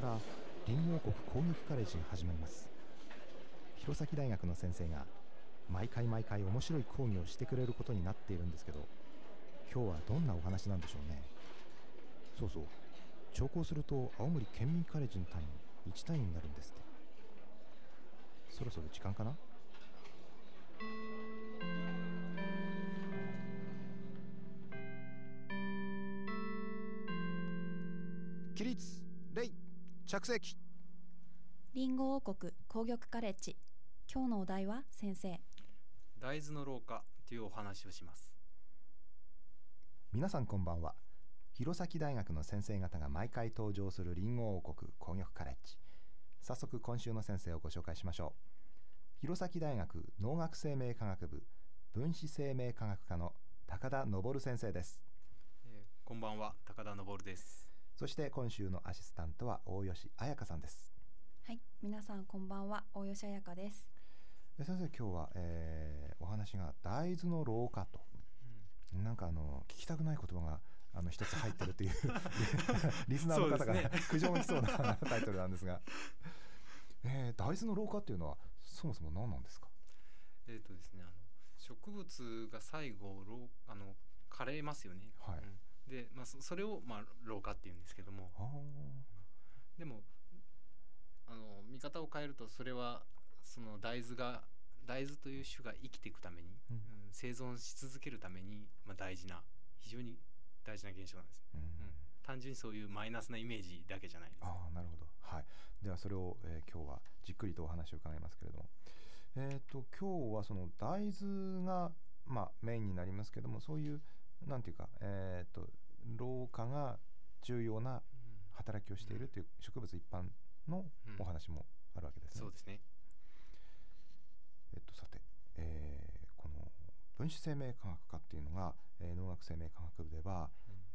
からリンゴ王国工撃カレッジが始まります。弘前大学の先生が毎回面白い講義をしてくれることになっているんですけど、今日はどんなお話なんでしょうね。そうそう、聴講すると青森県民カレッジの単位1単位になるんですって。そろそろ時間かな。起立、礼、着席。 リンゴ王国工玉カレッジ、今日のお題は先生。 大豆の老化というお話をします。 皆さんこんばんは。弘前大学の先生方が毎回登場するリンゴ王国工玉カレッジ。早速今週の先生をご紹介しましょう。弘前大学農学生命科学部分子生命科学科の高田昇先生です。 こんばんは、高田昇です。 そして今週のアシスタントは大吉彩香さんです。 はい、皆さんこんばんは、大吉彩香です。 先生、今日は、お話が大豆の老化と、なんか聞きたくない言葉が一つ入ってるというリスナーの方が苦情しそうなタイトルなんですが、大豆の老化っていうのはそもそも何なんですか？ ですね、植物が最後枯れますよね。 はい。 で、それを、老化っていうんですけども、でも見方を変えると、それはその大豆という種が生きていくために、生存し続けるために、非常に大事な現象なんです、単純にそういうマイナスなイメージだけじゃないです。 なるほど、はい。ではそれを、今日はじっくりとお話を伺いますけれども、今日はその大豆が、メインになりますけども、そういうなんていうか、老化が重要な働きをしているという植物一般のお話もあるわけですね。 そうですね。 さて、この分子生命科学科っていうのが、農学生命科学部では、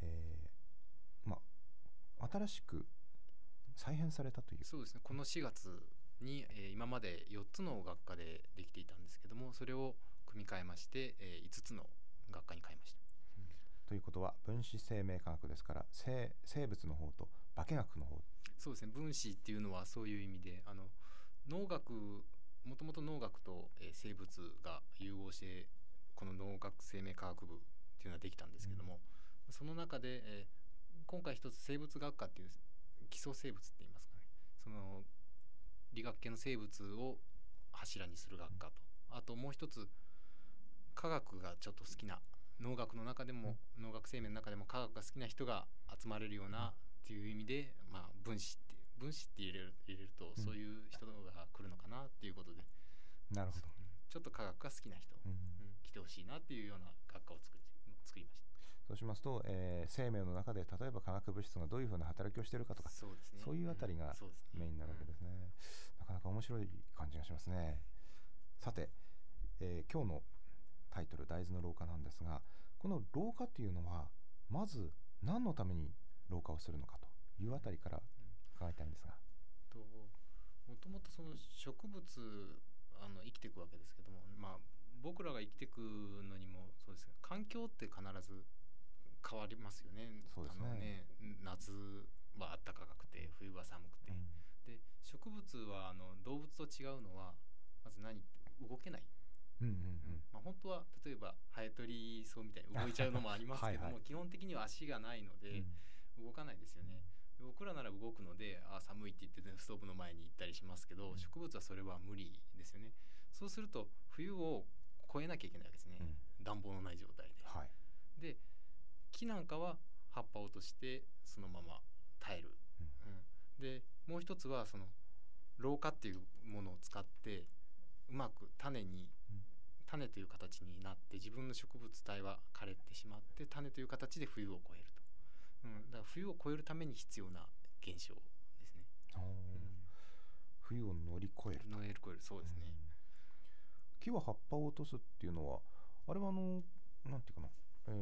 新しく再編されたという。 そうですね、この4月に、今まで4つの学科でできていたんですけども、それを組み替えまして、5つの学科に変えました。 ということは分子生命科学ですから、生物の方と化学の方。 そうですね、分子っていうのはそういう意味で、農学、もともと農学と、生物が融合してこの農学生命科学部っていうのはできたんですけども、その中で、今回一つ生物学科っていう基礎生物って言いますかね、その理学系の生物を柱にする学科と、あともう一つ科学がちょっと好きな、農学の中でも、農学生命の中でも科学が好きな人が集まれるようなっていう意味で、分子って入れると、そういう人が来るのかなっていうことで、 なるほど。 ちょっと科学が好きな人、来てほしいなっていうような学科を作りました。 そうしますと、生命の中で例えば化学物質がどういうふうな働きをしているかとか、そうですね、そういうあたりがメインになるわけですね。なかなか面白い感じがしますね。さて、今日のタイトル、大豆の老化なんですが、この老化というのはまず何のために老化をするのかというあたりから伺いたいんですが。 もともとその植物生きていくわけですけども、僕らが生きていくのにもそうですが、環境って必ず変わりますよね。 そうですね。 夏は暖かくて冬は寒くて、で植物は動物と違うのは、まず動けない。本当は例えばハエトリソウみたいに動いちゃうのもありますけども、基本的には足がないので動かないですよね。僕らなら動くので、寒いって言って、ストーブの前に行ったりしますけど、植物はそれは無理ですよね。そうすると冬を越えなきゃいけないわけですね、暖房のない状態で。で木なんかは葉っぱを落としてそのまま耐える、でもう一つはその老化っていうものを使ってうまく種という形になって、自分の植物体は枯れてしまって、種という形で冬を越えると、だから冬を越えるために必要な現象ですね。 冬を乗り越える。 そうですね。 木は葉っぱを落とすっていうのは、あれはなんていうかな、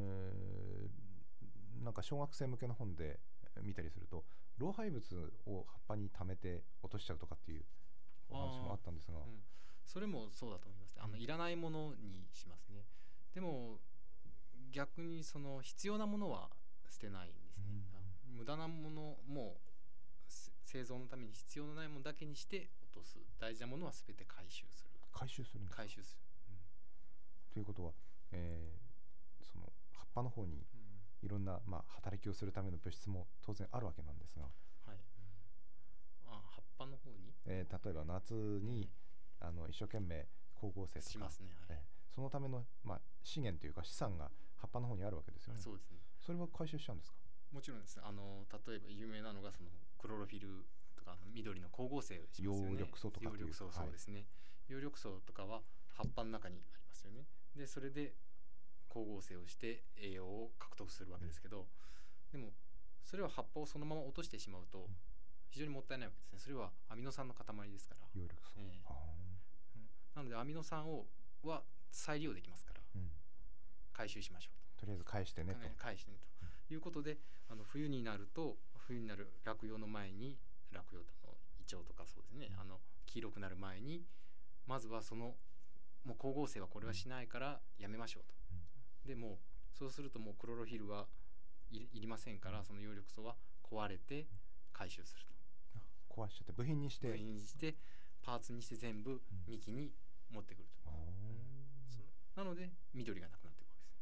なんか小学生向けの本で見たりすると、老廃物を葉っぱに溜めて落としちゃうとかっていうお話もあったんですが、 それもそうだと思いますね。いらないものにしますね。でも逆にその必要なものは捨てないんですね。無駄なものも捨生存のために必要のないものだけにして落とす。大事なものは全て回収する。 回収するんですか。 回収する、 ということは、その葉っぱの方にいろんな、働きをするための物質も当然あるわけなんですが、 はい、葉っぱの方に、 例えば夏に、一生懸命光合成とかしますね、はい、 そのための、資源というか資産が葉っぱの方にあるわけですよね。 そうですね。 それは回収しちゃうんですか。 もちろんです。例えば有名なのがそのクロロフィルとか緑の光合成をしますよね。 葉緑素とか葉緑素、そうですね。葉緑素とかは葉っぱの中にありますよね。でそれで光合成をして栄養を獲得するわけですけど、でもそれは葉っぱをそのまま落としてしまうと非常にもったいないわけですね。それはアミノ酸の塊ですから。 葉緑素、 なのでアミノ酸は再利用できますから、回収しましょうと。とりあえず返してねと、 返してねということで、冬になる落葉の前に、落葉のイチョウとかそうですね、黄色くなる前にまずはもう光合成はこれはしないからやめましょうと、でもそうするともうクロロフィルはいりませんから、その葉緑素は壊れて回収すると。 壊しちゃって部品にしてパーツにして全部幹に持ってくると、なので緑がなくなっていくわけです。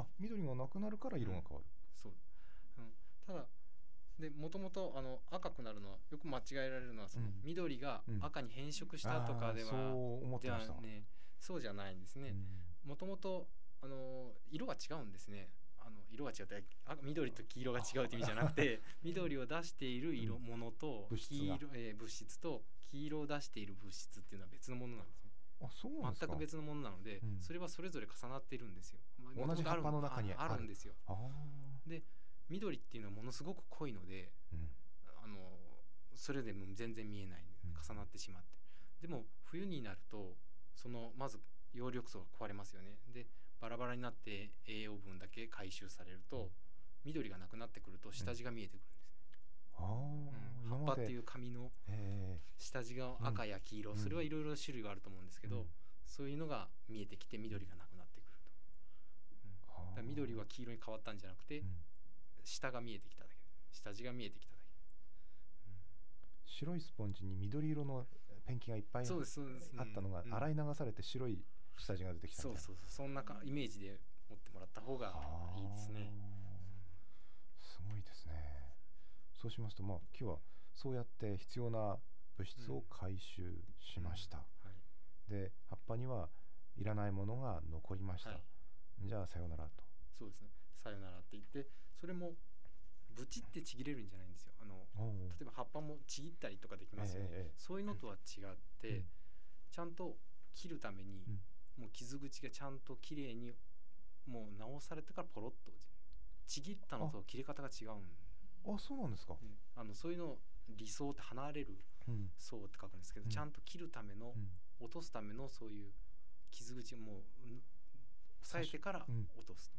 緑がなくなるから色が変わる、 そう、ただでもともと赤くなるのはよく間違えられるのは、その緑が赤に変色したとかでは、 そう思ってました。 そうじゃないんですね。もともと色が違うんですね。色が違って緑と黄色が違うという意味じゃなくて緑を出しているものと物質と黄色を出している物質っていうのは別のものなんですね。 そうなんですか。 全く別のものなので、それはそれぞれ重なっているんですよ。 同じ葉っぱの中にあるんですよ。で緑っていうのはものすごく濃いので、それでも全然見えない、重なってしまって、でも冬になるとまず葉緑素が壊れますよね。でバラバラになって栄養分だけ回収されると、緑がなくなってくると下地が見えてくるんですね。葉っぱっていう紙の下地が赤や黄色、それはいろいろ種類があると思うんですけど、そういうのが見えてきて緑がなくなってくると、だから緑は黄色に変わったんじゃなくて、下が見えてきただけ、下地が見えてきただけ、 白いスポンジに緑色のペンキがいっぱいあったのが洗い流されて白い下地が出てきたみたいな。 そんなイメージで持ってもらった方がいいですね。 すごいですね。そうしますと、今日はそうやって必要な物質を回収しました、で葉っぱにはいらないものが残りました、じゃあさよならと。 そうですね、さよならって言って、それもブチってちぎれるんじゃないんですよ。例えば葉っぱもちぎったりとかできますよね、そういうのとは違って、ちゃんと切るために、もう傷口がちゃんときれいにもう直されてからポロッとちぎったのと切り方が違うん。 そうなんですか。 そういうの理想って離れる層って書くんですけど、ちゃんと切るための、落とすためのそういう傷口をもう押さえてから落とす、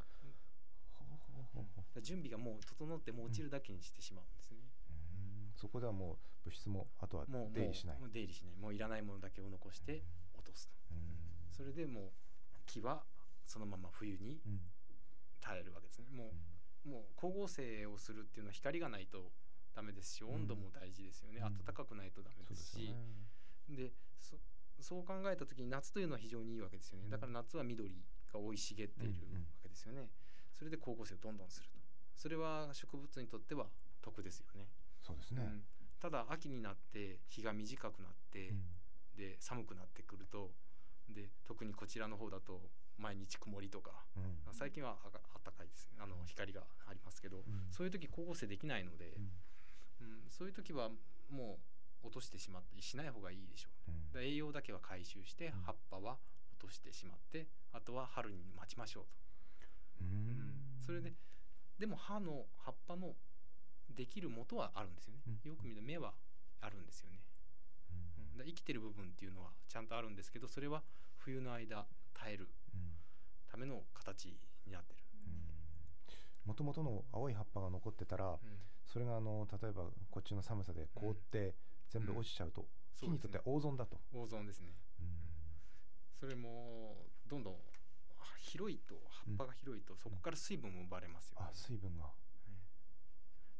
準備がもう整ってもう落ちるだけにしてしまうんですね。 そこではもう物質もあとは出入りしない、 もういらないものだけを残して落とすと、それでもう木はそのまま冬に耐えるわけですね。もう光合成をするっていうのは光がないとダメですし、温度も大事ですよね、暖かくないとダメですし、でそう考えた時に夏というのは非常にいいわけですよね。だから夏は緑が生い茂っているわけですよね。それで光合成をどんどんすると、それは植物にとっては得ですよね。 そうですね、 ただ秋になって日が短くなって、で寒くなってくると、で特にこちらの方だと毎日曇りとか、最近は暖かいですね、光がありますけど、そういう時光合成できないので、そういう時はもう落としてしまってしない方がいいでしょう、栄養だけは回収して葉っぱは落としてしまって、あとは春に待ちましょうと。それででも葉っぱのできる元はあるんですよね、よく見ると芽はあるんですよね、生きてる部分っていうのはちゃんとあるんですけど、それは冬の間耐えるための形になってる。 もともとの青い葉っぱが残ってたら、それが例えばこっちの寒さで凍って全部落ちちゃうと、木にとっては大損だと。 大損ですね、それもどんどん葉っぱが広いとそこから水分も奪われますよね。 水分が、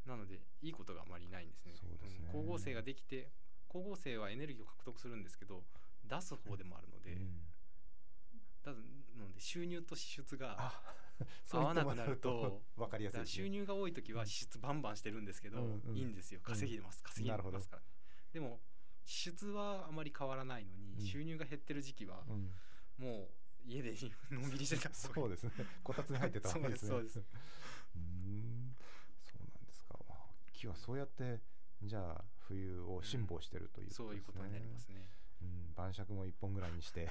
なのでいいことがあまりないんですね。 そうですね。 光合成ができて、光合成はエネルギーを獲得するんですけど出す方でもあるので、なので収入と支出が合わなくなると分かりやすいですね。 収入が多い時は支出バンバンしてるんですけど、いいんですよ、稼ぎますから、でも支出はあまり変わらないのに、収入が減ってる時期はもう家でのんびりしてた。 そうですね、こたつに入ってたわけですね。そうですそうなんですか。木はそうやってじゃあ冬を辛抱してるということですね。 そういうことになりますね。 晩酌も1本ぐらいにして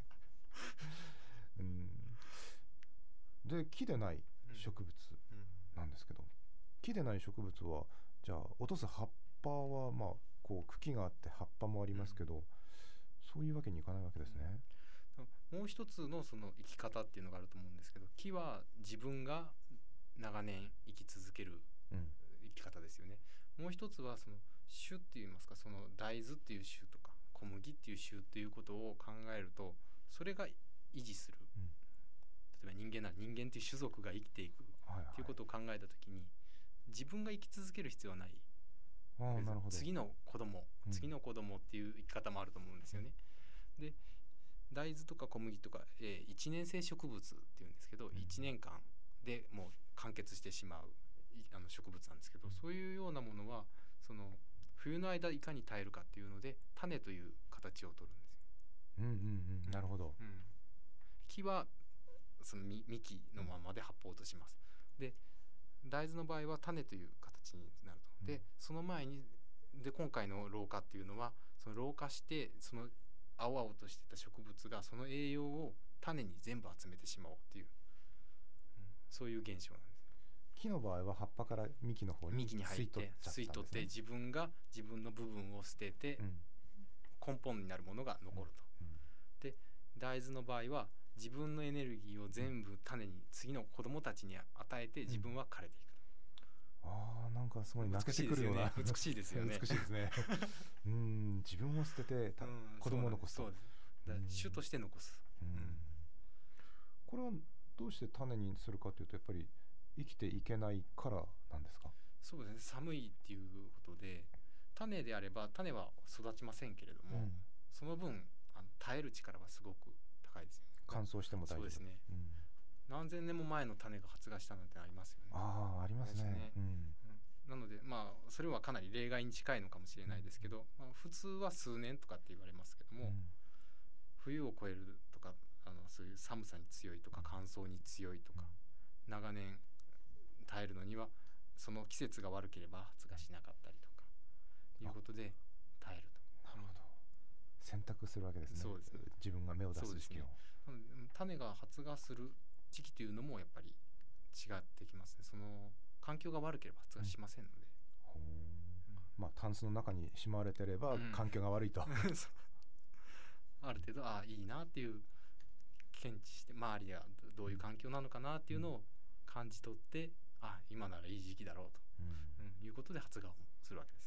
で木でない植物なんですけど、木でない植物はじゃあ落とす葉っぱはまあこう茎があって葉っぱもありますけど、そういうわけにいかないわけですね。 もう一つのその生き方っていうのがあると思うんですけど、木は自分が長年生き続ける生き方ですよね。もう一つはその種っていいますか、その大豆っていう種とか小麦っていう種っていうことを考えると、それが維持する、例えば人間なら人間っていう種族が生きていくっていうことを考えたときに、自分が生き続ける必要はない。 なるほど。 次の子供っていう生き方もあると思うんですよね。で大豆とか小麦とか、1年生植物っていうんですけど、1年間でもう完結してしまう植物なんですけど、そういうようなものはその冬の間いかに耐えるかっていうので種という形を取るんですよ。 なるほど。 木はその幹のままで発泡とします。で大豆の場合は種という形になると。でその前に今回の老化っていうのは、その老化してその青々としてた植物がその栄養を種に全部集めてしまおうっていう、そういう現象なんです。 木の場合は葉っぱから幹の方に入って吸い取って、自分が自分の部分を捨てて、根本になるものが残ると。で大豆の場合は自分のエネルギーを全部種に、次の子供たちに与えて自分は枯れていく。 なんかすごい泣けてくるような、 美しいですよね。 美しいですね。自分を捨てて子供を残すと。 種として残す。 これはどうして種にするかというと、やっぱり生きていけないからなんですか？ そうですね、寒いっていうことで、種であれば種は育ちませんけれども、その分耐える力はすごく高いですよね。 乾燥しても大丈夫。 そうですね。何千年も前の種が発芽したなんてありますよね。 ありますね。 なのでそれはかなり例外に近いのかもしれないですけど、普通は数年とかって言われますけども、冬を越えるとかそういう寒さに強いとか乾燥に強いとか、長年耐えるのにはその季節が悪ければ発芽しなかったりとかいうことで耐えると。 なるほど。選択するわけですね。 そうですね。 自分が芽を出す時期を。 種が発芽する時期というのもやっぱり違ってきますね。その環境が悪ければ発芽しませんので、 タンスの中にしまわれてれば環境が悪いと、 ある程度いいなっていう検知して、周りがどういう環境なのかなっていうのを感じ取って、今ならいい時期だろうと、いうことで発芽をするわけです。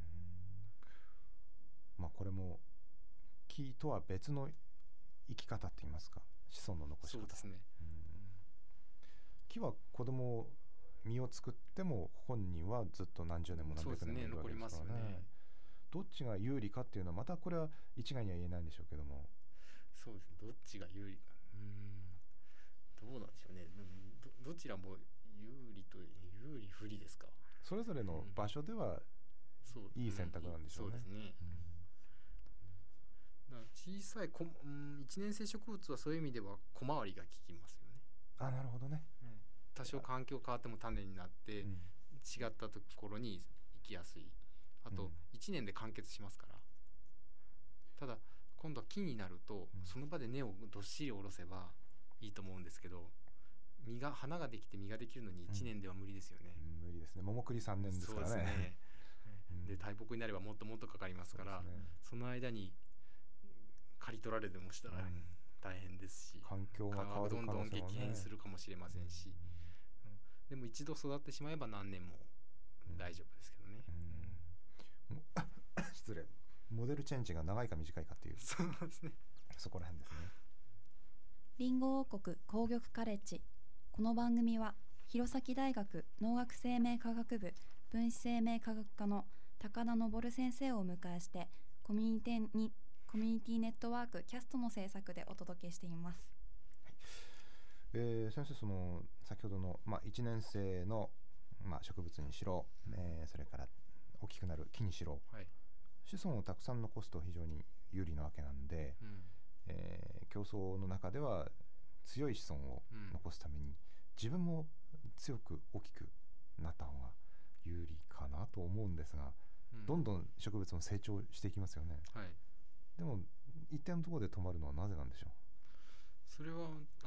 これも木とは別の生き方って言いますか、子孫の残し方。 そうですね。 木は子供を実を作っても本人はずっと何十年も何百年もいるわけですからね。どっちが有利かっていうのはまたこれは一概には言えないんでしょうけども。 そうですね、どっちが有利か、どうなんでしょうね。どちらも有利不利ですか。 それぞれの場所ではいい選択なんでしょうね。 そうですね。だから小さい一年生植物はそういう意味では小回りが効きますよね。 なるほどね。 多少環境変わっても種になって違ったところに行きやすい。あと1年で完結しますから。ただ今度は木になるとその場で根をどっしり下ろせばいいと思うんですけど、花ができて実ができるのに1年では無理ですよね。 無理ですね。桃栗3年ですからね。 そうですね。で大木になればもっともっとかかりますから、その間に刈り取られてもしたら大変ですし、 環境が変わる可能性もね、 どんどん激変するかもしれませんし、でも一度育ってしまえば何年も大丈夫ですけどね。 失礼。モデルチェンジが長いか短いかっていう、 そうですね。 そこら辺ですね。 リンゴ王国紅玉カレッジ。この番組は弘前大学農学生命科学部分子生命科学科の高田昇先生をお迎えしてコミュニティネットワークキャストの制作でお届けしています。 先生、その先ほどの、1年生の、植物にしろ、それから大きくなる木にしろ、 はい、 子孫をたくさん残すと非常に有利なわけなんで、競争の中では強い子孫を残すために、自分も強く大きくなった方が有利かなと思うんですが、どんどん植物も成長していきますよね。 はい、 でも一定のところで止まるのはなぜなんでしょう。 それは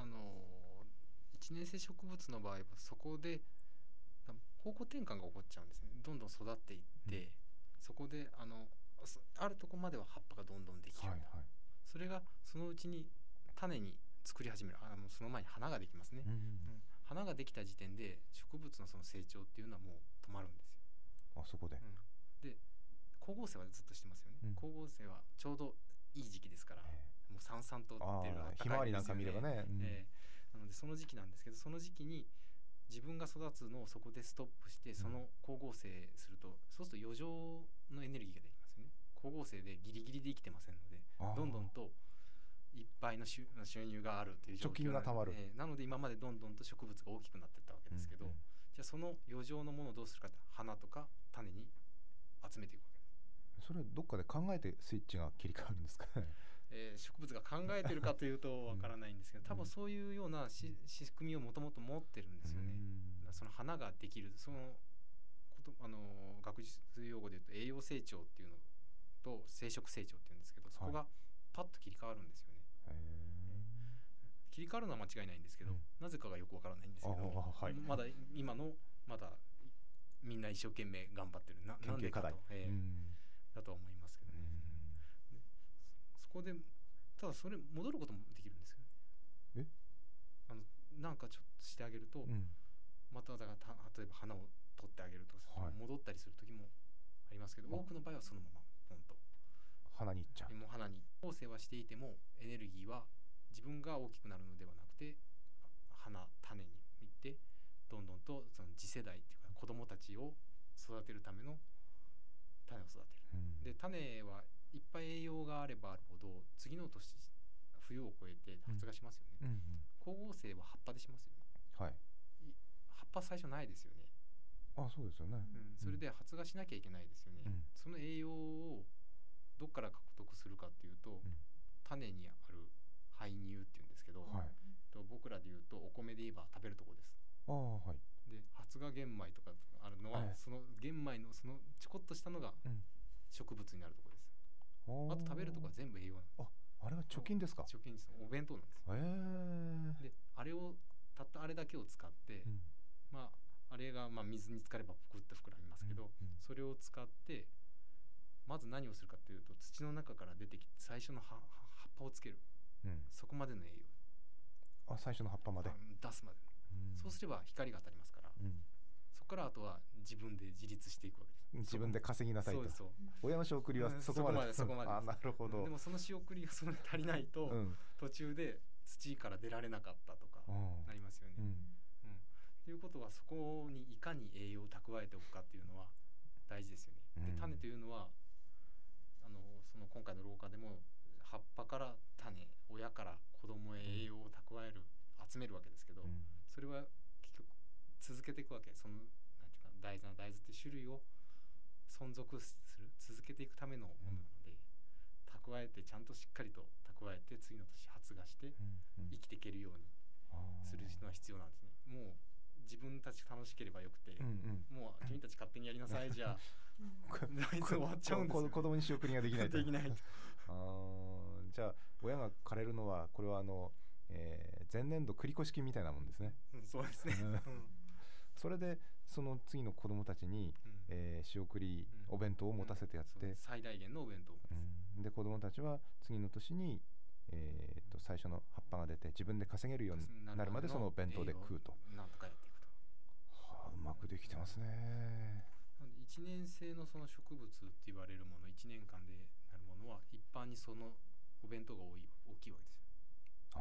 1年生植物の場合はそこで方向転換が起こっちゃうんですね。どんどん育っていって、そこであるところまでは葉っぱがどんどんできる、それがそのうちに種に作り始める、その前に花ができますね、花ができた時点で植物のその成長っていうのはもう止まるんですよ。 そこで、 で光合成はずっとしてますよね、光合成はちょうどいい時期ですから、もうさんさんとってるひまわりなんか見ればね、 なのでその時期なんですけど、その時期に自分が育つのをそこでストップして、その光合成すると、そうすると余剰のエネルギーができますよね。光合成でギリギリで生きてませんので、どんどんといっぱいの収入があるという状況貯金がたまる、 なので今までどんどんと植物が大きくなっていったわけですけど、じゃあその余剰のものをどうするかって、花とか種に集めていくわけです。 それどっかで考えてスイッチが切り替わるんですかね。 植物が考えてるかというとわからないんですけど、多分そういうような仕組みをもともと持ってるんですよね。その花ができる、その学術用語で言うと栄養成長っていうのと生殖成長っていうんですけど、そこがパッと切り替わるんですよね。切り替わるのは間違いないんですけど、なぜかがよくわからないんですけど、まだ今のまだみんな一生懸命頑張ってるなんでかと、だとは思いますけどね。そこでただそれ戻ることもできるんですよね。なんかちょっとしてあげると、まただから例えば花を取ってあげると戻ったりする時もありますけど、多くの場合はそのままポンと花に行っちゃう。 もう花に光合成はしていてもエネルギーは自分が大きくなるのではなくて、種に行ってどんどんとその次世代っていうか子供たちを育てるための種を育てる、で種はいっぱい栄養があればあるほど次の年冬を越えて発芽しますよね、光合成は葉っぱでしますよね。葉っぱ最初ないですよね。 そうですよね、 それで発芽しなきゃいけないですよね、その栄養をどっから獲得するかっていうと、種にある胚乳っていうんですけど、僕らでいうとお米で言えば食べるところです。で発芽玄米とかあるのは、その玄米のそのちょこっとしたのが植物になるところです。あと食べるところは全部栄養なんです。 あれは貯金ですか。 貯金です。お弁当なんです。であれをたったあれだけを使って、あれが水に浸かればぷくっと膨らみますけど、それを使ってまず何をするかというと、土の中から出てきて最初の葉っぱをつける、そこまでの栄養、 最初の葉っぱまで出すまで、そうすれば光が当たりますから、そこからあとは自分で自立していくわけです。 自分で稼ぎなさいと。親の仕送りはそこまで。なるほど。 でもその仕送りがそれ足りないと、途中で土から出られなかったとかなりますよね。ということは、そこにいかに栄養を蓄えておくかっていうのは大事ですよね。で種というのはその今回の廊下でも葉っぱから種、親から子供へ栄養を蓄える、集めるわけですけど、それは結局続けていくわけ。そのなんていうか、大豆っていう種類を存続する、続けていくためのものなので、蓄えてちゃんとしっかりと蓄えて次の年発芽して生きていけるようにするのは必要なんですね。もう自分たち楽しければよくて、もう君たち勝手にやりなさいじゃ大豆終わっちゃうんですよ。 子供に仕送りができないと。 できないと。 じゃあ親が枯れるのは、これは前年度繰越金みたいなもんですね。 そうですね。 それでその次の子供たちに仕送りお弁当を持たせてやって、 最大限のお弁当で子供たちは次の年に最初の葉っぱが出て自分で稼げるようになるまでそのお弁当で食うと。 なんとかやっていくと。 うまくできてますね。 1年生のその植物って言われるもの、1年間でなるものは一般にそのお弁当が大きいわけですよ。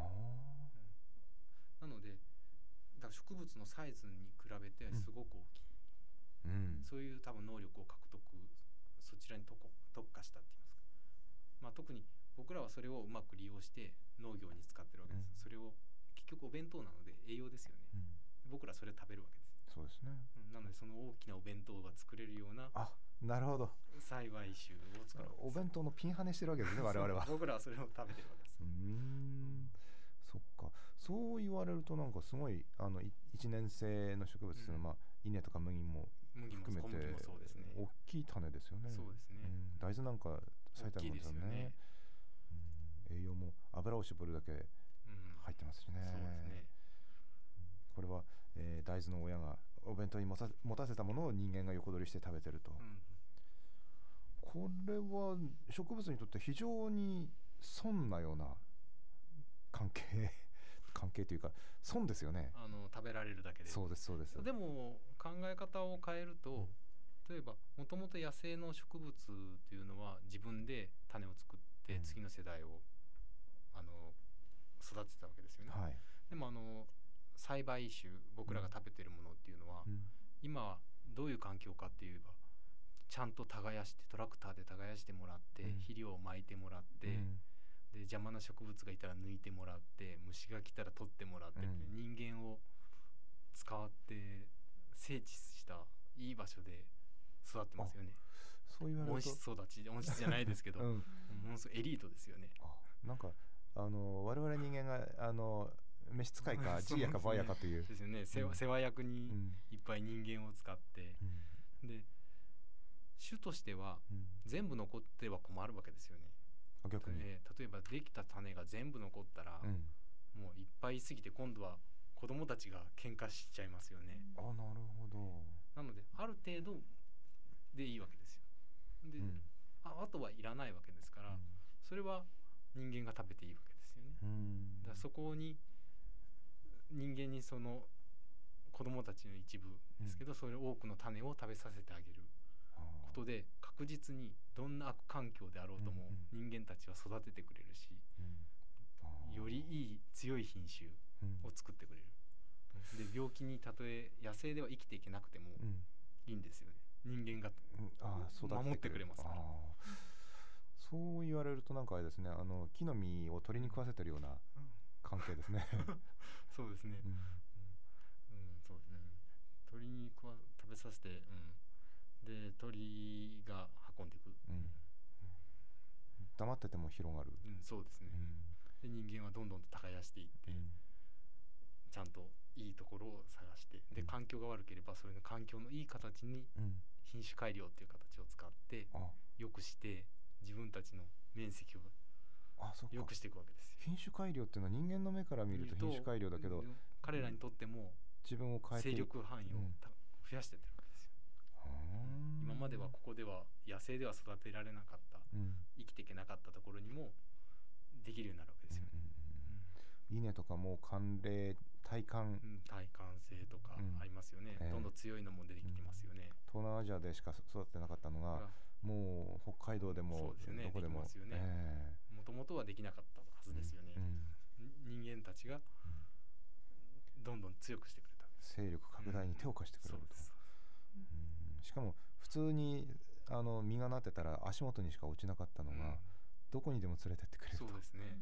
なのでだから植物のサイズに比べてすごく大きい。 そういう多分能力を獲得、そちらに特化したって言いますか、まあ、特に僕らはそれをうまく利用して農業に使ってるわけです、それを結局お弁当なので栄養ですよね、僕らそれを食べるわけです。 そうですね、 なのでその大きなお弁当が作れるような、 なるほど、 栽培種を作るわけです。 お弁当のピンハネしてるわけですね我々は。 僕らはそれを食べてるわけです。 そっか、そう言われるとなんかすごい一年生の植物というのは、稲とか麦も含めて大きい種ですよね。 そうですね、 大豆なんか最たるものですよね。栄養も油を絞るだけ入ってますしね。 そうですね。 これは、大豆の親がお弁当に持たせたものを人間が横取りして食べてると、これは植物にとって非常に損なような関係というか損ですよね。 食べられるだけで。 そうですそうです。 でも考え方を変えると、例えばもともと野生の植物というのは自分で種を作って次の世代を、育てたわけですよね、でも栽培種、僕らが食べてるものっていうのは、今はどういう環境かっていえば、ちゃんと耕してトラクターで耕してもらって、肥料をまいてもらって、で邪魔な植物がいたら抜いてもらって、虫が来たら取ってもらって、人間を使って整地したいい場所で育ってますよね。 そう言われると温室じゃないですけど、ものすごいエリートですよね。 なんか我々人間が召使いかジーヤかバーヤかというですよね。世話役にいっぱい人間を使って、で種としては全部残っては困るわけですよね。 逆に例えばできた種が全部残ったら、もういっぱいいすぎて今度は子供たちが喧嘩しちゃいますよね。 なるほど。 なのである程度でいいわけですよ。で、あとはいらないわけですから、それは人間が食べていいわけですよね。だからそこに人間にその子供たちの一部ですけど、それ多くの種を食べさせてあげることで、確実にどんな悪環境であろうとも人間たちは育ててくれるし、よりいい強い品種を作ってくれる。で病気にたとえ野生では生きていけなくてもいいんですよね。人間が守ってくれますから。 そう言われるとなんかあれですね、木の実を鳥に食わせてるような関係ですね。 そうですね。そうですね。鳥に食べさせて、で鳥が運んでいく。 黙ってても広がる。 そうですね。で人間はどんどんと耕していって、ちゃんといいところを探して、で環境が悪ければそれの環境のいい形に品種改良っていう形を使って良くして、自分たちの面積を良くしていくわけですよ。 品種改良っていうのは人間の目から見ると品種改良だけど、 彼らにとっても自分を変えて勢力範囲を増やしていってるわけですよ。今まではここでは野生では育てられなかった、生きていけなかったところにもできるようになるわけですよ。 稲とかも寒冷耐寒性とかありますよね。どんどん強いのも出てきてますよね。 東南アジアでしか育てなかったのがもう北海道でもどこでももともとはできなかったはずですよね。人間たちがどんどん強くしてくれた。 勢力拡大に手を貸してくれると。しかも普通に実がなってたら足元にしか落ちなかったのが、どこにでも連れてってくれると。 そうですね。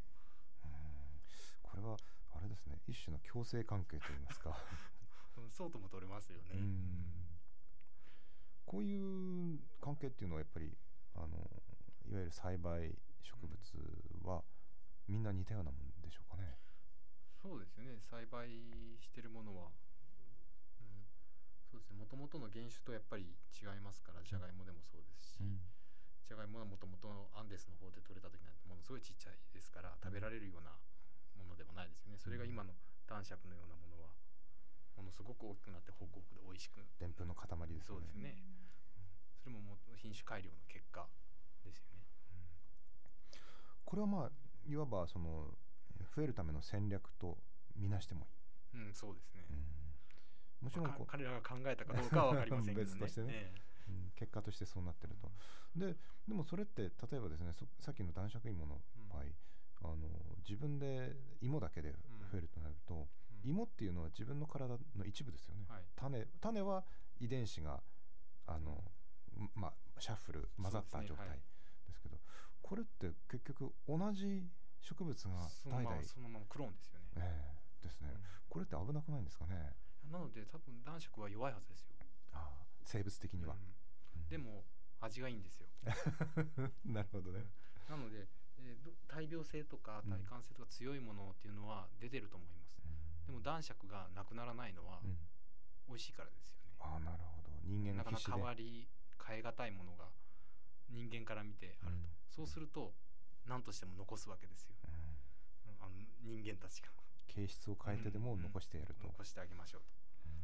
これはあれですね、一種の共生関係といいますか。 そうとも取れますよね。 こういう関係っていうのはやっぱりいわゆる栽培植物はみんな似たようなもんでしょうかね。 そうですね。栽培してるものは、そうですね。もともとの原種とやっぱり違いますから、じゃがいもでもそうですし、じゃがいもはもともとアンデスの方で採れた時なんてものすごいちっちゃいですから、食べられるようなものでもないですよね。それが今の男爵のようなものはものすごく大きくなってホクホクで美味しく、 でんぷんの塊ですよね。 そうですね。それも品種改良の結果ですよね。 これはいわばその増えるための戦略とみなしてもいい。 そうですね。 もちろん彼らが考えたかどうかは分かりませんけどね。 別としてね、結果としてそうなってると。でもそれって例えばですね、さっきの男爵芋の場合、自分で芋だけで増えるとなると、芋っていうのは自分の体の一部ですよね。種は遺伝子がシャッフル混ざった状態ですけど、これって結局同じ植物が代々 そのままクローンですよね。 ですね。これって危なくないんですかね。 なので多分男爵は弱いはずですよ。 生物的には、 でも味がいいんですよ。 なるほどね。 なので、大病性とか耐寒性とか強いものっていうのは出てると思います。でも男爵がなくならないのは美味しいからですよね。 なるほど。人間が必死でなかなか変え難いものが人間から見てあると、そうすると何としても残すわけですよ。人間たちが形質を変えてでも残してやると、 残してあげましょうと。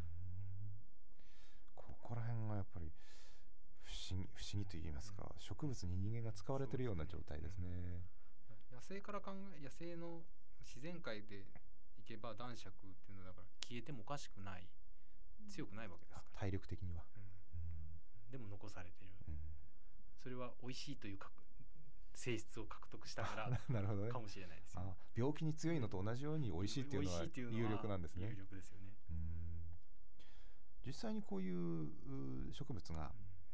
ここら辺がやっぱり不思議と言いますか、植物に人間が使われているような状態ですね。 野生の自然界でいけば男爵っていうのはだから消えてもおかしくない、強くないわけですから、 体力的には、 でも残されている、それは美味しいという性質を獲得したからなるほど、ね、 かもしれないですよ。 病気に強いのと同じように美味しいっていうのは有力なんですね。 有力ですよね。 実際にこういう植物が、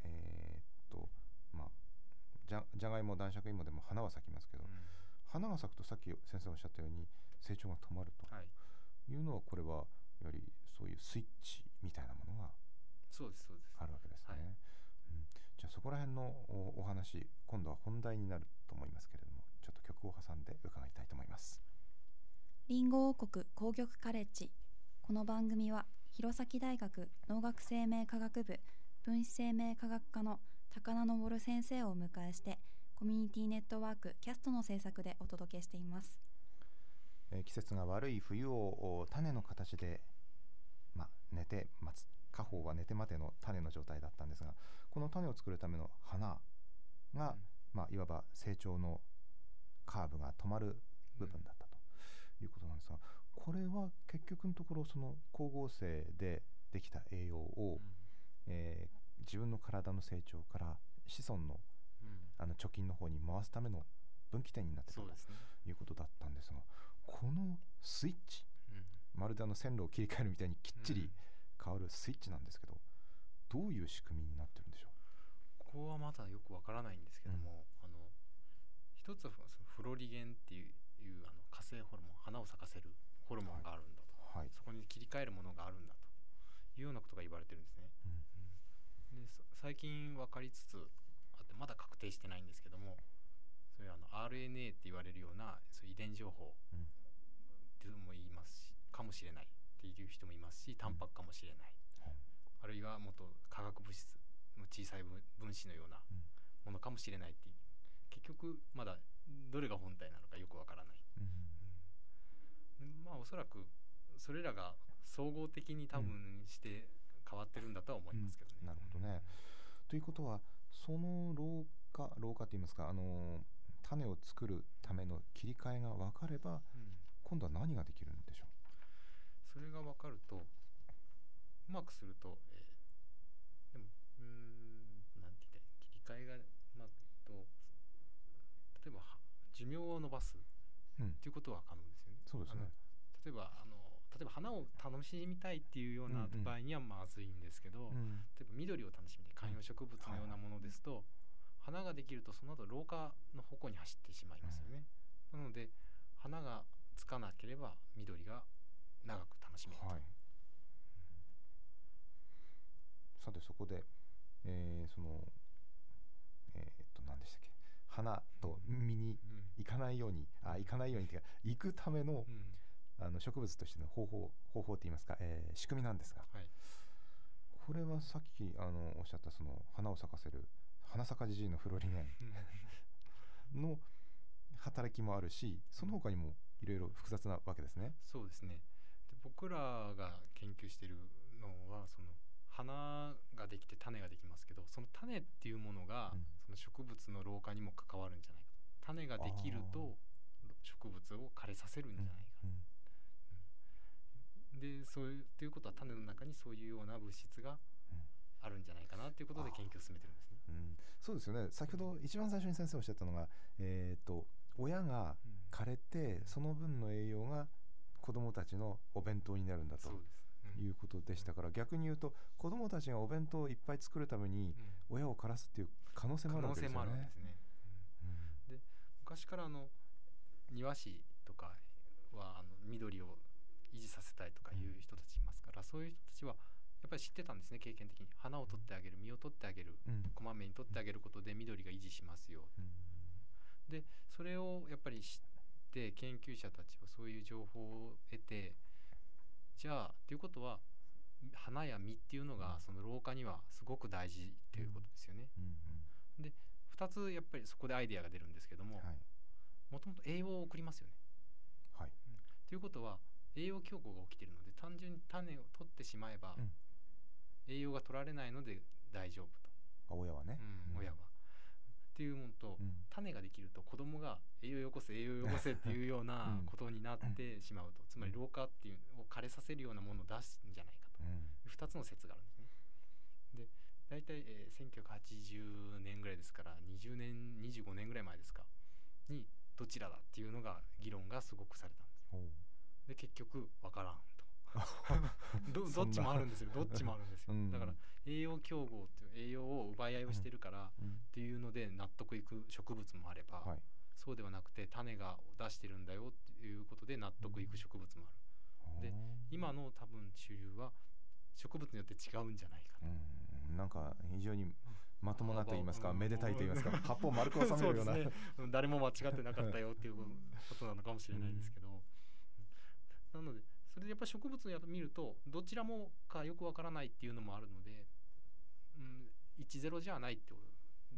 じゃがいも男爵芋でも花は咲きますけど、花が咲くとさっき先生おっしゃったように成長が止まるというのは、これはやはりそういうスイッチみたいなものがあるわけですね。じゃあそこら辺のお話、今度は本題になると思いますけれども、ちょっと曲を挟んで伺いたいと思います。 リンゴ王国紅玉カレッジ。この番組は弘前大学農学生命科学部分子生命科学科の高名昇先生をお迎えして、コミュニティネットワークキャストの制作でお届けしています。 季節が悪い冬を種の形で、寝て待つ、家宝は寝て待ての種の状態だったんですが、この種を作るための花が、いわば成長のカーブが止まる部分だったということなんですが、これは結局のところその光合成でできた栄養を、自分の体の成長から子孫の、貯金の方に回すための分岐点になっていたということだったんですが、このスイッチ、まるで線路を切り替えるみたいにきっちり変わるスイッチなんですけど、どういう仕組みになってるんでしょう。 ここはまだよくわからないんですけども、一つはフロリゲンっていう活性ホルモン、花を咲かせるホルモンがあるんだと、そこに切り替えるものがあるんだというようなことが言われてるんですね。で最近分かりつつあって、まだ確定してないんですけども、そういう RNA って言われるようなそういう遺伝情報っていうのも言いますし、かもしれないっていう人もいますし、タンパクかもしれない、あるいはもっと化学物質の小さい分子のようなものかもしれないっていう、結局まだどれが本体なのかよくわからない、おそらくそれらが総合的に多分して変わってるんだとは思いますけどね。 なるほどね。ということは、その老化といいますか、種を作るための切り替えが分かれば、今度は何ができるんでしょう。 それが分かると、うまくすると、でもなんて言って切り替えがうまくと、例えば寿命を伸ばすっていうことは可能ですよね。 そうですね。 例えば花を楽しみたいっていうような場合にはまずいんですけど、例えば緑を楽しみたい、観葉植物のようなものですと、花ができるとその後老化の方向に走ってしまいますよね。なので花がつかなければ緑が長く楽しめると、 さてそこで、何でしたっけ、花と実に行かないように、行かないようにっていうか、行くための、植物としての方法といいますか、仕組みなんですが、これはさっきおっしゃったその花を咲かせる花咲かじじいのフロリゲンの働きもあるし、その他にもいろいろ複雑なわけですね。 そうですね。で僕らが研究しているのは、その花ができて種ができますけど、その種っていうものが、その植物の老化にも関わるんじゃないかと。種ができると植物を枯れさせるんじゃないか、でそういうということは、種の中にそういうような物質があるんじゃないかなということで研究を進めてるんですね。 そうですよね。先ほど一番最初に先生おっしゃったのが、親が枯れて、その分の栄養が子どもたちのお弁当になるんだということでしたから、逆に言うと子どもたちがお弁当をいっぱい作るために親を枯らすっていう可能性もあるわけですよね。 で昔から庭師とかは緑を維持させたいとかいう人たちいますから、そういう人たちはやっぱり知ってたんですね。経験的に花を取ってあげる、実を取ってあげる、こまめに取ってあげることで緑が維持しますよ、でそれをやっぱり知って研究者たちはそういう情報を得て、じゃあということは花や実っていうのがその老化にはすごく大事ということですよね。で2つやっぱりそこでアイデアが出るんですけども、もともと栄養を送りますよね。ということは栄養競合が起きているので、単純に種を取ってしまえば、栄養が取られないので大丈夫と。 親はね、 親はっていうものと、種ができると子供が栄養よこせ栄養よこせっていうようなことになってしまうと、つまり老化っていうのを枯れさせるようなものを出すんじゃないかと、2つの説があるんですね。で大体、1980年ぐらいですから、20年25年ぐらい前ですかにどちらだっていうのが議論がすごくされたんです。で結局わからんとどっちもあるんですよ。どっちもあるんですよ。だから栄養競合っていう栄養を奪い合いをしてるからっていうので納得いく植物もあれば、そうではなくて種が出してるんだよっていうことで納得いく植物もある。で今の多分主流は植物によって違うんじゃないかと。 なんか非常にまともなと言いますか、めでたいと言いますか、八方丸く収めるようなそうですね、誰も間違ってなかったよっていうことなのかもしれないですけど、なのでそれでやっぱり植物を見るとどちらもかよくわからないっていうのもあるので、1-0じゃないってこと、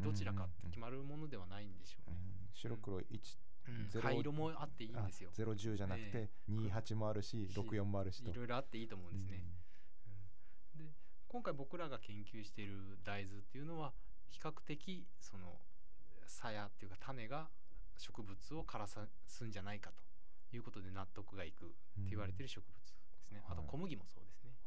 どちらかって決まるものではないんでしょうね。 白黒1、 灰色もあっていいんですよ。 0-10じゃなくて2-8もあるし6-4もあるしと、 いろいろあっていいと思うんですね。で今回僕らが研究している大豆っていうのは比較的その鞘っていうか種が植物を枯らすんじゃないかということで納得がいくって言われている植物ですね。あと小麦もそうですね。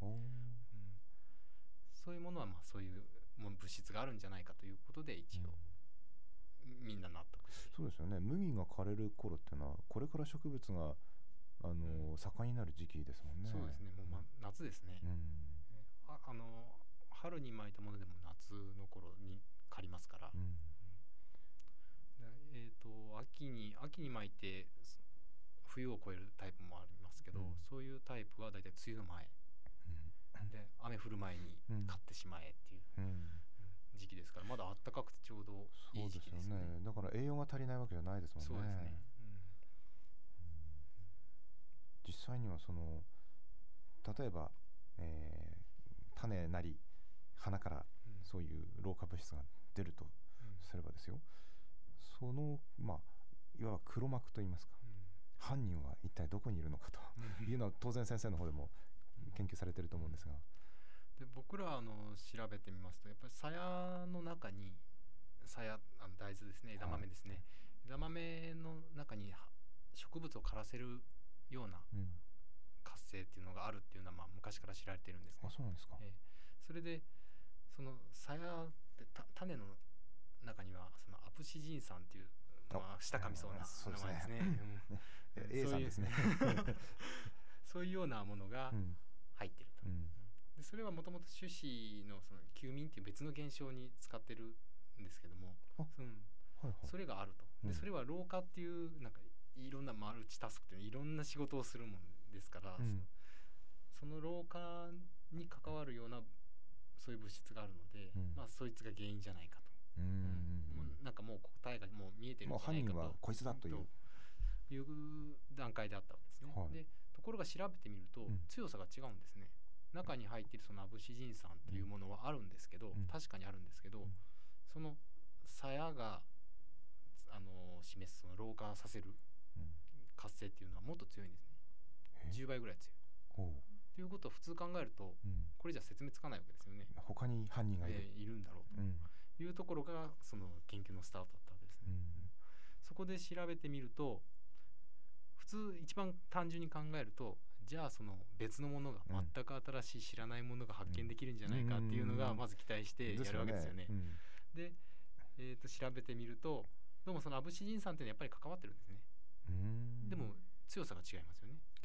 そういうものはそういう物質があるんじゃないかということで一応みんな納得して、 そうですよね。麦が枯れる頃っていうのはこれから植物が盛んになる時期ですもんね。 そうですね。もう夏ですね。春に巻いたものでも夏の頃に刈りますから、秋に巻いて冬を越えるタイプもありますけど、そういうタイプはだいたい梅雨の前、で雨降る前に刈ってしまえっていう時期ですから、まだ暖かくてちょうどいい時期ですよね。 だから栄養が足りないわけじゃないですもんね。 そうですね。 実際には例えば、種なり花からそういう老化物質が出るとすればですよ、いわば黒幕といいますか、犯人は一体どこにいるのかというのは当然先生の方でも研究されていると思うんですが、 で僕ら調べてみますと、やっぱり鞘の中に大豆ですね、枝豆ですね、枝豆の中に植物を枯らせるような活性っていうのがあるっていうのは昔から知られているんですね。 そうなんですか。 それでその鞘って種の中にはそのアプシジン酸っていう舌噛みそうな名前ですね。 A さんですね。 そういうようなものが入っていると。でそれはもともと種子のその休眠っていう別の現象に使ってるんですけども、それがあると。でそれは老化っていうなんかいろんなマルチタスクっていういろんな仕事をするもんですから、その老化に関わるようなそういう物質があるので、そいつが原因じゃないかと。なんかもう答えがもう見えてるんじゃないかと。 犯人はこいつだという段階であったわけですね。でところが調べてみると強さが違うんですね。中に入っているそのアブシジン酸っていうものはあるんですけど、確かにあるんですけど、その鞘が示すその老化させる活性っていうのはもっと強いんですね。10倍ぐらい強い。ということを普通考えると、これじゃ説明つかないわけですよね。 他に犯人がいるんだろうというところがその研究のスタートだったわけですね。そこで調べてみると、普通一番単純に考えると、じゃあその別のものが全く新しい知らないものが発見できるんじゃないかっていうのがまず期待してやるわけですよね。で、調べてみるとどうもそのアブシジン酸っていうのはやっぱり関わってるんですね。でも強さが違いますよね。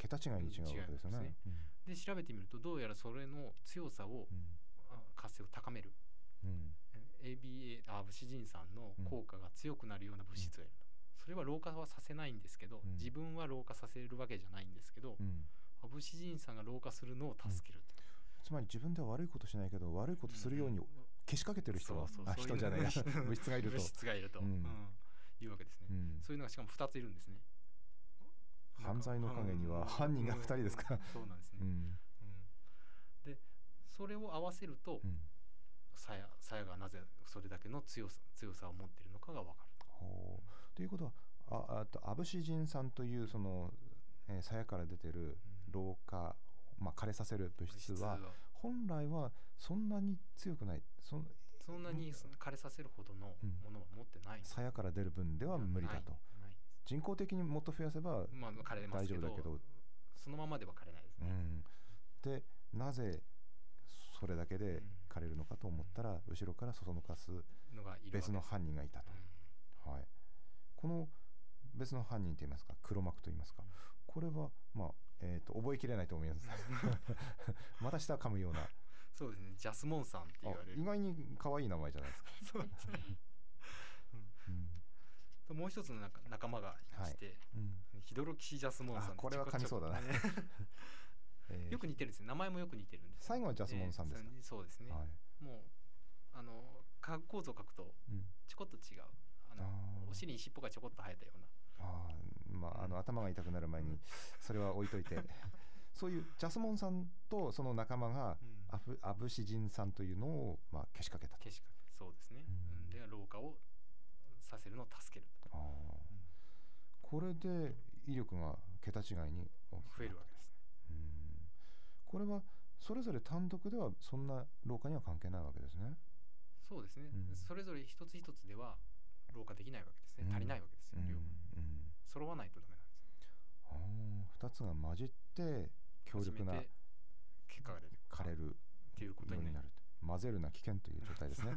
桁違いに違うわけですよね。 で調べてみるとどうやらそれの強さを、活性を高める、ABA アブシジン酸の効果が強くなるような物質がいると、それは老化はさせないんですけど、自分は老化させるわけじゃないんですけど、アブシジン酸が老化するのを助けると、 つまり自分では悪いことしないけど悪いことするようにけしかけてる人が、人じゃない物質がいるというわけですね。そういうのがしかも2ついるんですね。 犯罪の陰には犯人が2人ですから。 そうなんですね。でそれを合わせると、鞘がなぜそれだけの強さを持っているのかが分かるということは、アブシジン酸というその鞘から出てる老化、枯れさせる物質は本来はそんなに強くない、そんなに枯れさせるほどのものは持ってない。 鞘から出る分では無理だと。人工的にもっと増やせば大丈夫だけど、 そのままでは枯れないですね。 でなぜそれだけで枯れるのかと思ったら、後ろからそそのかす別の犯人がいたと。この別の犯人といいますか、黒幕といいますか、これは覚えきれないと思いますまた舌噛むような。 そうですね、ジャスモンさんって言われる。 意外に可愛い名前じゃないですか。 そうですねもう一つの仲間がいて、ヒドロキシジャスモンさん。 これは噛みそうだねよく似てるんですね。名前もよく似てるんです。 最後はジャスモンさんですか。 そうですね。もう化学構造を書くとちょこっと違う、お尻に尻尾がちょこっと生えたような。頭が痛くなる前にそれは置いといてそういうジャスモンさんとその仲間がアブシジン酸というのをけしかけたと。 そうですね。で老化をさせるのを助ける。 これで威力が桁違いに増えるわけですね。 これはそれぞれ単独ではそんな老化には関係ないわけですね。 そうですね。それぞれ一つ一つでは老化できないわけですね。足りないわけですよ。量が揃わないとダメなんです。 2つが混じって強力な結果が出て枯れるということになる。 混ぜるな危険という状態ですね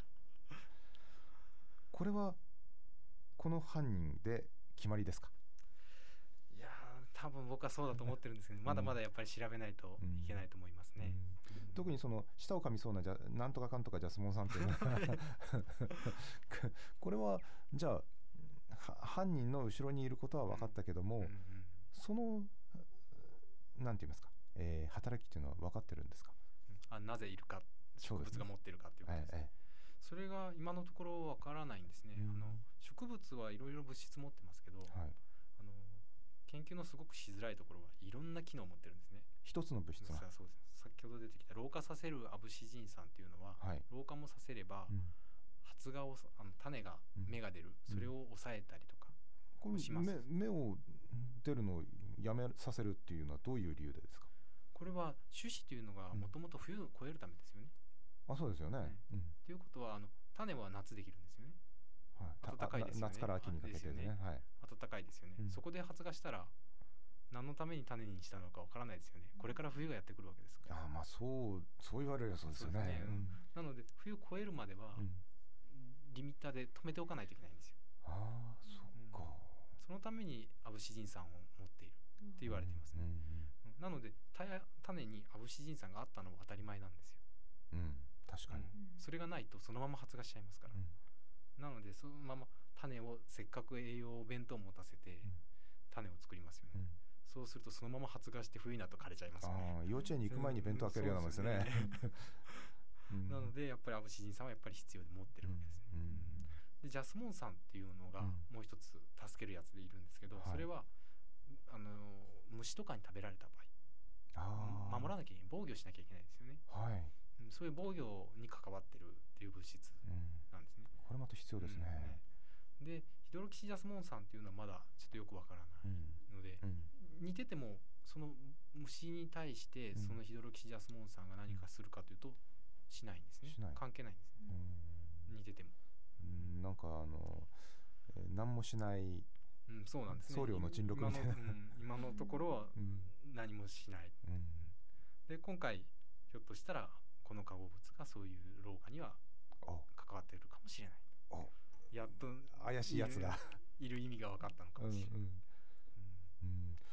これはこの犯人で決まりですか。 いや多分僕はそうだと思ってるんですけど、まだまだやっぱり調べないといけないと思いますね。 特にその舌を噛みそうななんとかかんとかジャスモンさんというのはこれはじゃあ犯人の後ろにいることは分かったけども、そのなんて言いますか、働きっていうのは分かってるんですか。 なぜいるか、植物が持ってるかっていうことですね。それが今のところ分からないんですね。植物はいろいろ物質持ってますけど、研究のすごくしづらいところはいろんな機能を持ってるんですね。 一つの物質が。 そうです。先ほど出てきた老化させるアブシジン酸っていうのは、老化もさせれば、発芽を種が芽が出る、それを抑えたりとかします。 芽を出るのをやめさせるっていうのはどういう理由でですか。 これは種子というのがもともと冬を越えるためですよね。 そうですよね。 ということは種は夏できるんですよね。暖かいですよね。 夏から秋にかけてね。 暖かいですよね。そこで発芽したら何のために種にしたのかわからないですよね。これから冬がやってくるわけですから。 そう言われるよ。そうですよね。 なので冬を越えるまではリミッターで止めておかないといけないんですよ。 そっか。 そのためにアブシジン酸を持っているって言われていますね。なので種にアブシジン酸があったのは当たり前なんですよ。 確かに。 それがないとそのまま発芽しちゃいますから。なのでそのまま種をせっかく栄養弁当を持たせて種を作りますよね。そうするとそのまま発芽して冬になると枯れちゃいますよね。 幼稚園に行く前に弁当開けるようなもんですね。 なのでやっぱりアブシジン酸はやっぱり必要で持ってるわけですね。でジャスモン酸っていうのがもう一つ助けるやつでいるんですけど、それは虫とかに食べられた場合守らなきゃいけない、防御しなきゃいけないですよね。そういう防御に関わってるっていう物質なんですね。 これまた必要ですね。 でヒドロキシジャスモン酸っていうのはまだちょっとよくわからないので、似ててもその虫に対してそのヒドロキシジャスモン酸が何かするかというとしないんですね。関係ないんですね。似ててもなんか何もしないそうなんですね。 僧侶の沈黙みたいな今のところは何もしない。で今回ひょっとしたらこの化合物がそういう老化には関わっているかもしれない。やっと怪しいやつがいる意味が分かったのかもしれない。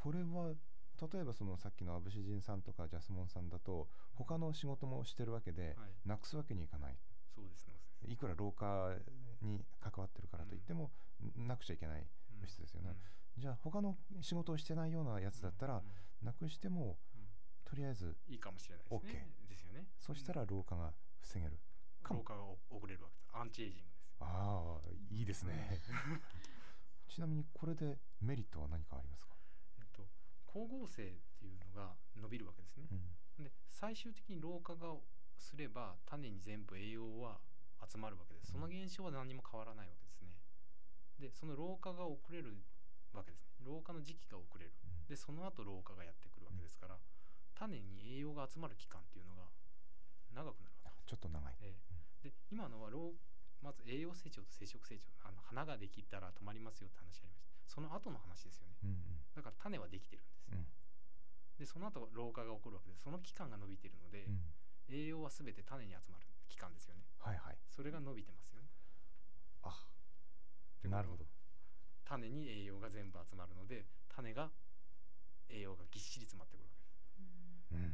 これは例えばそのさっきのアブシジンさんとかジャスモンさんだと他の仕事もしてるわけで、はい、なくすわけにいかない。 そうですね。 いくら老化に関わってるからといっても、なくちゃいけない物質ですよね。じゃあ他の仕事をしてないようなやつだったら、なくしても、とりあえずいいかもしれないですね。 OK ですよね。 そしたら老化が防げる。 老化が遅れるわけです。アンチエイジングです。 ああ、いいですね。ちなみにこれでメリットは何かありますか？ 光合成っていうのが伸びるわけですね。で最終的に老化がすれば種に全部栄養は集まるわけです。その現象は何も変わらないわけですね。でその老化が遅れるわけですね。老化の時期が遅れる。でその後老化がやってくるわけですから、種に栄養が集まる期間っていうのが長くなるわけです。 ちょっと長い。 で今のはまず栄養成長と生殖成長、花ができたら止まりますよって話ありました。その後の話ですよね。だから種はできてるんです。でその後老化が起こるわけです。その期間が伸びているので、栄養は全て種に集まる期間ですよね。 はいはい。 それが伸びてますよね。 あ、なるほど。 種に栄養が全部集まるので、種が栄養がぎっしり詰まってくるわけです。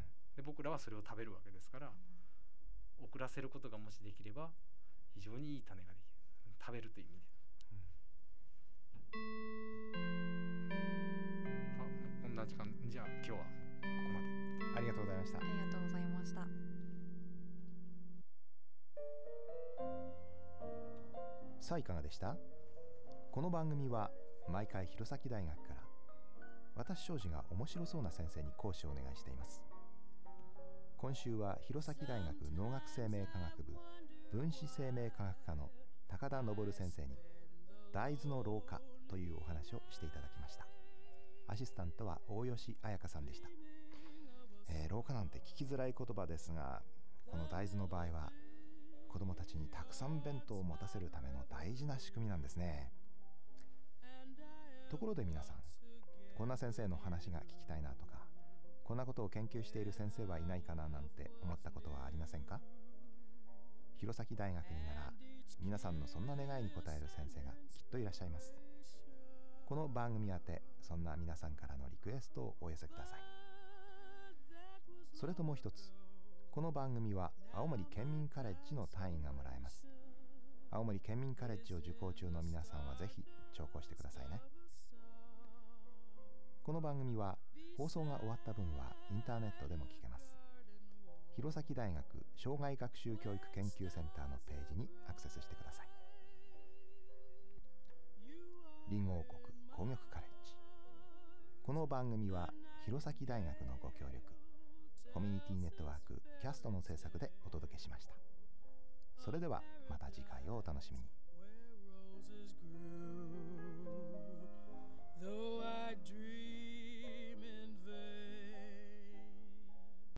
で僕らはそれを食べるわけですから、遅らせることがもしできれば非常にいい種ができる。食べるという意味で。こんな時間、じゃあ今日はここまで。 ありがとうございました。 ありがとうございました。 さあいかがでした？この番組は毎回弘前大学から私庄司が面白そうな先生に講師をお願いしています。今週は弘前大学農学生命科学部分子生命科学科の高田昇先生に大豆の老化というお話をしていただきました。アシスタントは大吉彩香さんでした。老化なんて聞きづらい言葉ですが、この大豆の場合は子どもたちにたくさん弁当を持たせるための大事な仕組みなんですね。ところで皆さん、こんな先生の話が聞きたいなとか、こんなことを研究している先生はいないかななんて思ったことはありませんか？弘前大学になら皆さんのそんな願いに応える先生がきっといらっしゃいます。この番組宛てそんな皆さんからのリクエストをお寄せください。それともう一つ、この番組は青森県民カレッジの単位がもらえます。青森県民カレッジを受講中の皆さんはぜひ聴講してくださいね。この番組は放送が終わった分はインターネットでも聞けます。弘前大学障害学習教育研究センターのページにアクセスしてください。りんご王国工業カレッジ。この番組は弘前大学のご協力、コミュニティネットワークキャストの制作でお届けしました。それではまた次回をお楽しみに。